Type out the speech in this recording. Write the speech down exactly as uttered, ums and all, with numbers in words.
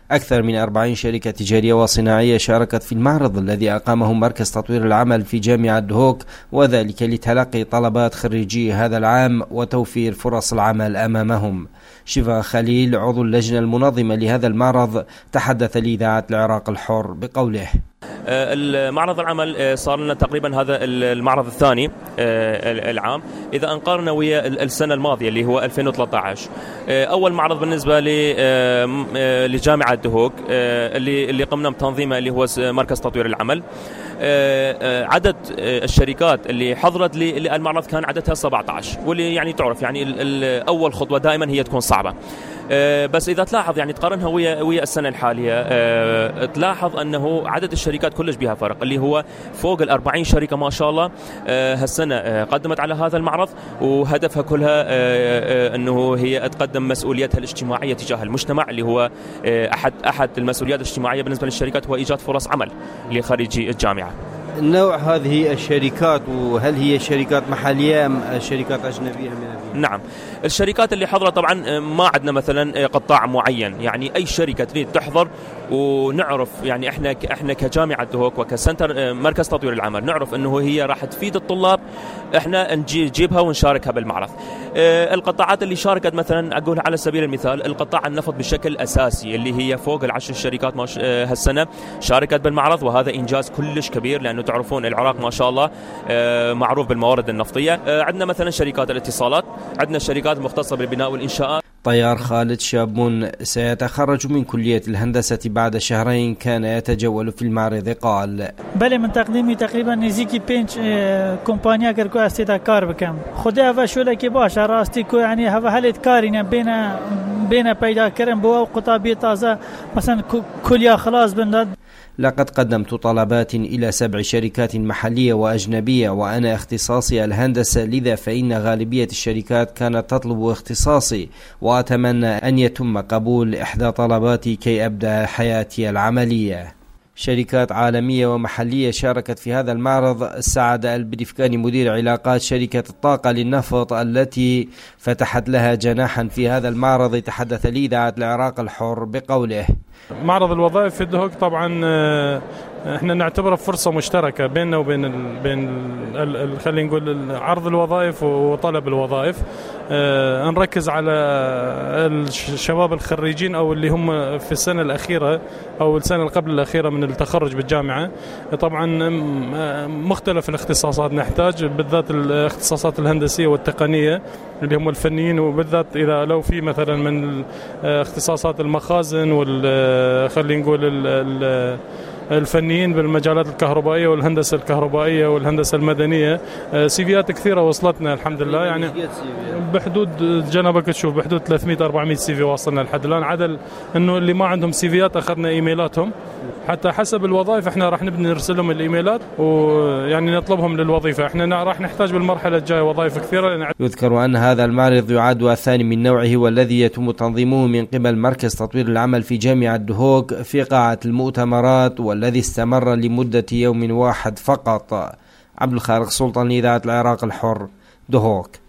أكثر من أربعين شركة تجارية وصناعية شاركت في المعرض الذي أقامه مركز تطوير العمل في جامعة دهوك، وذلك لتلقي طلبات خريجي هذا العام وتوفير فرص العمل أمامهم. شفا خليل عضو اللجنة المنظمة لهذا المعرض تحدث لإذاعة العراق الحر بقوله: المعرض العمل صار لنا تقريبا هذا المعرض الثاني العام إذا أنقارنا ويا السنة الماضية اللي هو ألفين وثلاثة عشر. أول معرض بالنسبة لجامعة دهوك اللي اللي قمنا بتنظيمه اللي هو مركز تطوير العمل. عدد الشركات اللي حضرت للمعرض كان عددها سبعة عشر، واللي يعني تعرف يعني أول خطوة دائما هي تكون صعبة، بس إذا تلاحظ يعني تقارنها ويا ويا السنة الحالية تلاحظ أنه عدد الشركات كلش بها فرق، اللي هو فوق الأربعين شركة ما شاء الله هالسنة قدمت على هذا المعرض، وهدفها كلها أنه هي تقدم مسؤوليتها الاجتماعية تجاه المجتمع، اللي هو أحد أحد المسؤوليات الاجتماعية بالنسبة للشركات هو إيجاد فرص عمل لخريجي الجامعة. نوع هذه الشركات، وهل هي شركات محلية أم شركات أجنبية؟ نعم، الشركات اللي حضرت طبعا ما عندنا مثلا قطاع معين، يعني أي شركة تريد تحضر ونعرف يعني احنا احنا كجامعة دهوك وكسنتر مركز تطوير العمل نعرف انه هي راح تفيد الطلاب، احنا نجيبها ونشاركها بالمعرض. القطاعات اللي شاركت مثلا اقول على سبيل المثال القطاع النفط بشكل اساسي اللي هي فوق العشر شركات هالسنة شاركت بالمعرض، وهذا انجاز كلش كبير لانه تعرفون العراق ما شاء الله معروف بالموارد النفطية. عندنا مثلا شركات الاتصالات، عندنا شركات مختصة بالبناء والانشاءات. طيار خالد شاب سيتخرج من كلية الهندسة بعد شهرين كان يتجول في المعرض قال: بله من تقديمي تقريبا نزيكي بينش كومبانيا كركو استيدا كار بكم خدها فشوله كي باش راستي كو يعني هذا حالة كارين بين بين پیدا کردن بو قطابی تازه مثلا كلية خلاص بنداد. لقد قدمت طلبات إلى سبع شركات محلية وأجنبية وأنا اختصاصي الهندسة، لذا فإن غالبية الشركات كانت تطلب اختصاصي، وأتمنى أن يتم قبول إحدى طلباتي كي أبدأ حياتي العملية. شركات عالمية ومحلية شاركت في هذا المعرض. سعد البريفكاني مدير علاقات شركة الطاقة للنفط التي فتحت لها جناحا في هذا المعرض تحدث لإذاعة العراق الحر بقوله: معرض الوظائف في دهوك طبعا احنا نعتبره فرصة مشتركة بيننا وبين ال بين ال خلينا نقول عرض الوظائف وطلب الوظائف. اه نركز على الشباب الخريجين او اللي هم في السنة الأخيرة او السنة اللي قبل الأخيرة من التخرج بالجامعة. طبعا مختلف الاختصاصات نحتاج، بالذات الاختصاصات الهندسية والتقنية اللي هم الفنيين، وبالذات إذا لو في مثلا من اختصاصات المخازن وال خلينا نقول ال الفنيين بالمجالات الكهربائية والهندسة الكهربائية والهندسة المدنية. سيفيات كثيرة وصلتنا الحمد لله، يعني بحدود جنبك تشوف بحدود ثلاثمئة أربعمئة سيفي واصلنا لحد الآن. عدل انه اللي ما عندهم سيفيات اخذنا ايميلاتهم، حتى حسب الوظائف احنا راح نبني نرسل لهم الايميلات ويعني نطلبهم للوظيفة. احنا راح نحتاج بالمرحلة الجاية وظائف كثيرة. يذكر أن هذا المعرض يعد الثاني من نوعه والذي يتم تنظيمه من قبل مركز تطوير العمل في جامعة دهوك في قاعة المؤتمرات، والذي استمر لمدة يوم واحد فقط. عبد الخالق سلطان لإذاعة العراق الحر، دهوك.